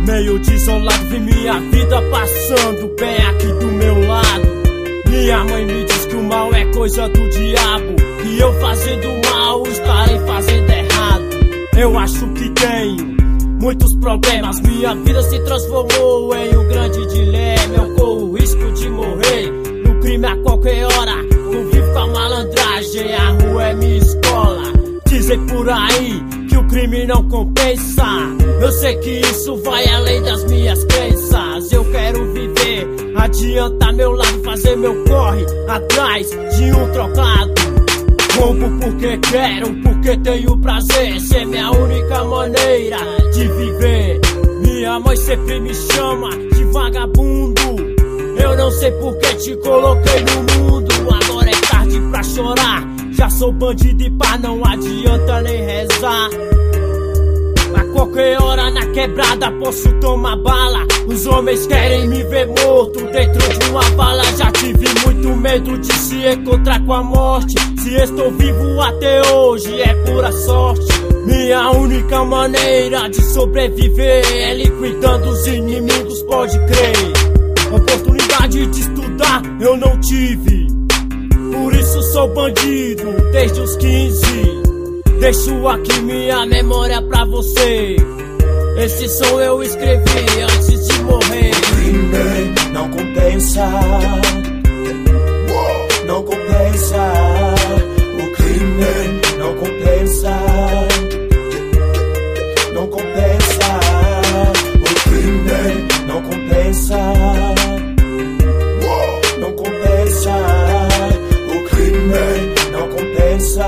Meio desolado, vi minha vida passando bem aqui do meu lado. Minha mãe me diz que o mal é coisa do diabo, e eu fazendo mal estarei fazendo errado. Eu acho que tenho muitos problemas, minha vida se transformou em um grande dilema. Eu corro o risco de morrer no crime a qualquer hora, convivo com a malandragem, a rua é minha escola. Dizem por aí que o crime não compensa, eu sei que isso vai além das minhas crenças. Eu quero viver, adiantar meu lado, fazer meu corre atrás de um trocado. Roubo porque quero, porque tenho prazer, essa é minha única maneira de viver. Minha mãe sempre me chama de vagabundo, eu não sei porque te coloquei no mundo. Agora é tarde pra chorar, já sou bandido e pá, não adianta nem rezar. A qualquer hora na quebrada posso tomar bala, os homens querem me ver morto dentro de uma bala. Já tive muito medo de se encontrar com a morte, se estou vivo até hoje é pura sorte. Minha única maneira de sobreviver é liquidando os inimigos, pode crer. Oportunidade de estudar eu não tive, por isso sou bandido desde os 15. Deixo aqui minha memória pra você, esse som eu escrevi antes de morrer. O crime não compensa, não compensa. O crime não compensa, não compensa. O crime não compensa, não compensa. O crime não compensa,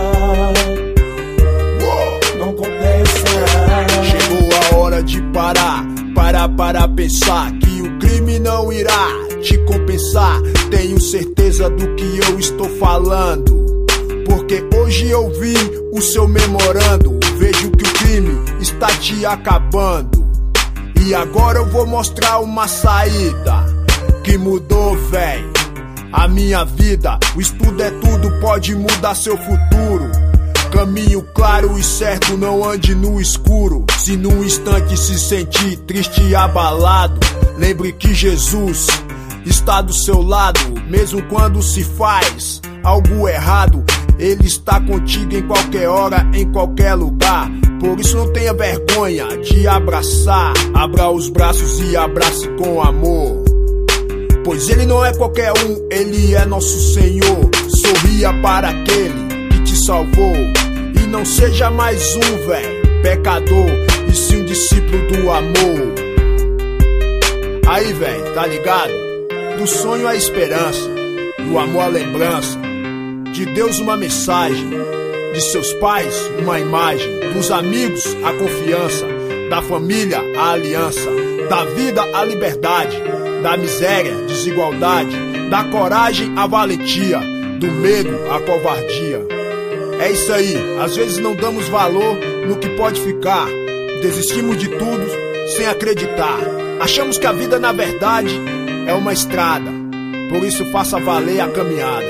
não compensa. Chegou a hora de parar para pensar que o crime não irá te compensar. Tenho certeza do que eu estou falando, porque hoje eu vi o seu memorando. Vejo que o crime está te acabando, e agora eu vou mostrar uma saída que mudou, véi, a minha vida. O estudo é tudo, pode mudar seu futuro. Caminho claro e certo, não ande no escuro. Se num instante se sentir triste e abalado, lembre que Jesus está do seu lado. Mesmo quando se faz algo errado, Ele está contigo em qualquer hora, em qualquer lugar. Por isso não tenha vergonha de abraçar. Abra os braços e abrace com amor, pois Ele não é qualquer um, Ele é nosso Senhor. Sorria para aquele que te salvou, e não seja mais um, véi, pecador, e sim um discípulo do amor. Aí, véi, tá ligado? Do sonho a esperança, do amor a lembrança, de Deus uma mensagem, de seus pais uma imagem, dos amigos a confiança, da família a aliança, da vida a liberdade, da miséria desigualdade, da coragem a valentia, do medo a covardia. É isso aí, às vezes não damos valor no que pode ficar, desistimos de tudo sem acreditar. Achamos que a vida na verdade é uma estrada, por isso faça valer a caminhada.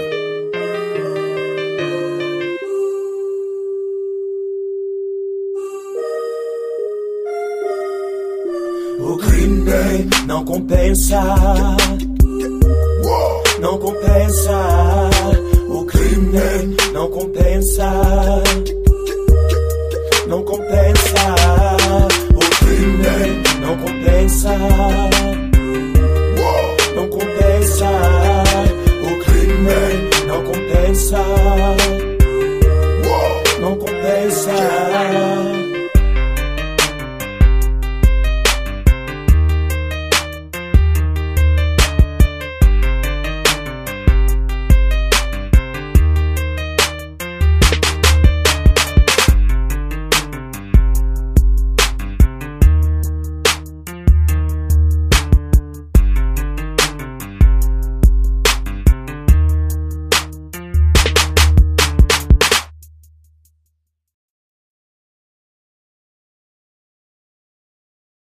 O crime não compensa, não compensa. O crime não compensa, não compensa. O crime não compensa.